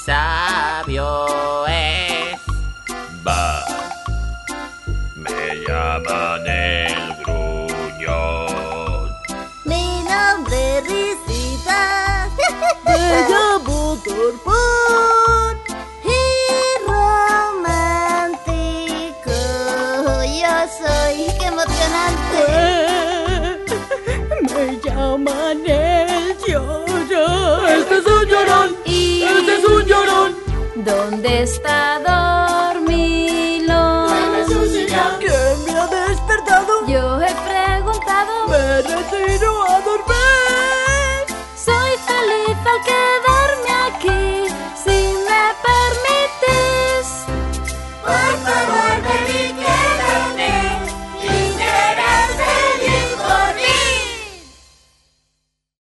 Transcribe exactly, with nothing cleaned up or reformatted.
sabio es. Va, me llaman el gruñón. Mi nombre es Risita. Me llamo Torpón. Y romántico yo soy. ¡Qué emocionante! Me llaman el Llorón. Este es un llorón. Y Este es un llorón. ¿dónde está Dormilón? ¿Quién me ha despertado? Yo he preguntado. Me retiro a dormir. Soy feliz al quedar.